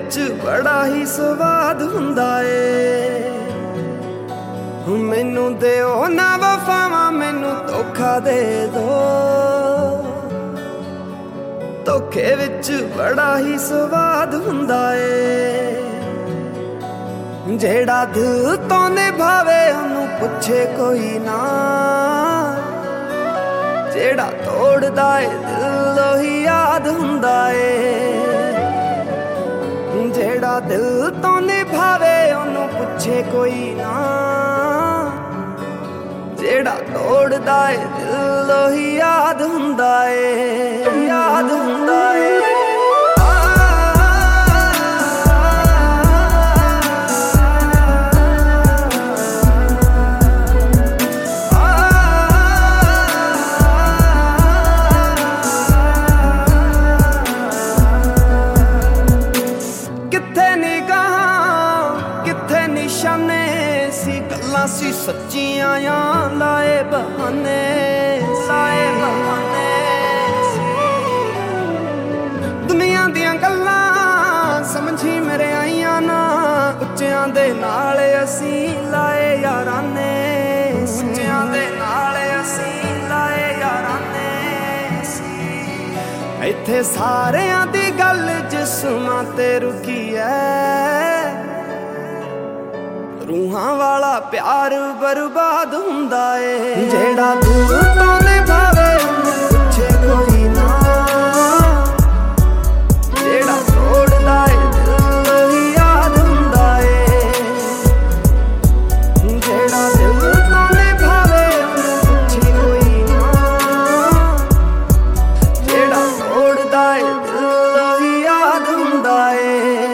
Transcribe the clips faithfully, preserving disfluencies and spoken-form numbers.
ਵਿੱਚ ਬੜਾ ਹੀ ਸਵਾਦ ਹੁੰਦਾ ਏ। ਮੈਨੂੰ ਦਿਓ ਨਾ ਵਫਾਵਾਂ, ਮੈਨੂੰ ਧੋਖਾ ਦੇ ਦੋ। ਧੋਖੇ ਵਿੱਚ ਬੜਾ ਹੀ ਸਵਾਦ ਹੁੰਦਾ ਏ। ਜਿਹੜਾ ਦਿਲ ਤੋਂ ਨਿਭਾਵੇ ਉਹਨੂੰ ਪੁੱਛੇ ਕੋਈ ਨਾ। ਜਿਹੜਾ ਤੋੜਦਾ ਏ ਦਿਲ ਉਹੀ ਯਾਦ ਹੁੰਦਾ ਏ। ਜਿਹੜਾ ਦਿਲ ਤੋਂ ਨਿਭਾਵੇ ਉਹਨੂੰ ਪੁੱਛੇ ਕੋਈ ਨਾ। ਜਿਹੜਾ ਤੋੜਦਾ ਏ ਦਿਲ ਉਹੀ ਯਾਦ ਹੁੰਦਾ ਏ, ਯਾਦ ਹੁੰਦਾ ਏ। ਗੱਲਾਂ ਸੀ ਸੱਚੀਆਂ ਆ ਲਾਏ ਬਹਾਨੇ, ਲਾਏ ਬਹਾਨੇ। ਦੁਨੀਆ ਦੀਆਂ ਗੱਲਾਂ ਸਮਝੀ ਮੇਰੇ ਆਈਆਂ ਨਾ। ਉੱਚਿਆਂ ਦੇ ਨਾਲ ਅਸੀਂ ਲਾਏ ਯਾਰਾਨੇ, ਉੱਚਿਆਂ ਦੇ ਨਾਲ ਅਸੀਂ ਲਾਏ ਯਾਰਾਨੇ। ਇੱਥੇ ਸਾਰਿਆਂ ਦੀ ਗੱਲ ਜਿਸਮਾਂ ਤੇ ਰੁਕੀ ਐ। ਰੂਹਾਂ ਵਾਲਾ ਪਿਆਰ ਬਰਬਾਦ ਹੁੰਦਾ ਏ। ਜਿਹੜਾ ਦੂਰ ਤੋਂ ਨਿਭਾਵੇ ਉਹਨੂੰ ਪੁੱਛੇ ਕੋਈ ਨਾ। ਜਿਹੜਾ ਤੋੜਦਾ ਏ ਦਿਲ ਉਹੀ ਯਾਦ ਹੁੰਦਾ ਏ। ਜਿਹੜਾ ਦਿਲ ਤੋਂ ਨਿਭਾਵੇ ਉਹਨੂੰ ਪੁੱਛੇ ਕੋਈ ਨਾ। ਜਿਹੜਾ ਤੋੜਦਾ ਏ ਦਿਲ ਉਹੀ ਯਾਦ ਹੁੰਦਾ ਏ।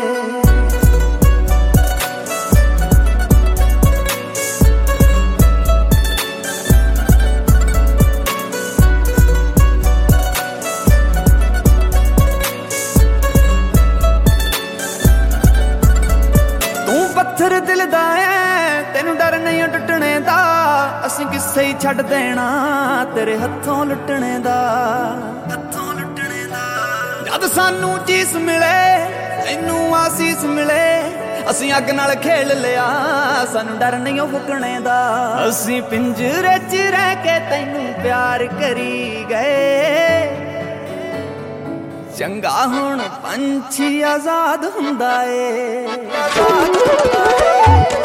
ਪੱਥਰ ਦਿਲ ਦਾ ਐ, ਤੈਨੂੰ ਡਰ ਨਹੀਂ ਟੁੱਟਣੇ ਦਾ। ਅਸੀਂ ਕਿਸੇ ਹੀ ਛੱਡ ਦੇਣਾ ਤੇਰੇ ਹੱਥੋਂ ਲੁੱਟਣੇ ਦਾ, ਹੱਥੋਂ ਲੁੱਟਣੇ ਦਾ। ਜਦ ਸਾਨੂੰ ਚੀਜ਼ ਮਿਲੇ ਤੈਨੂੰ ਆਸੀਸ ਮਿਲੇ। ਅਸੀਂ ਅੱਗ ਨਾਲ ਖੇਲ ਲਿਆ, ਸਾਨੂੰ ਡਰ ਨਹੀਂ ਫੁਕਣੇ ਦਾ। ਅਸੀਂ ਪਿੰਜਰੇ 'ਚ ਰਹਿ ਕੇ ਤੈਨੂੰ ਪਿਆਰ ਕਰੀ ਗਏ। ਚੰਗਾ ਹੁਣ ਪੰਛੀ ਆਜ਼ਾਦ ਹੁੰਦਾ ਏ, ਆਜ਼ਾਦ ਹੁੰਦਾ ਏ।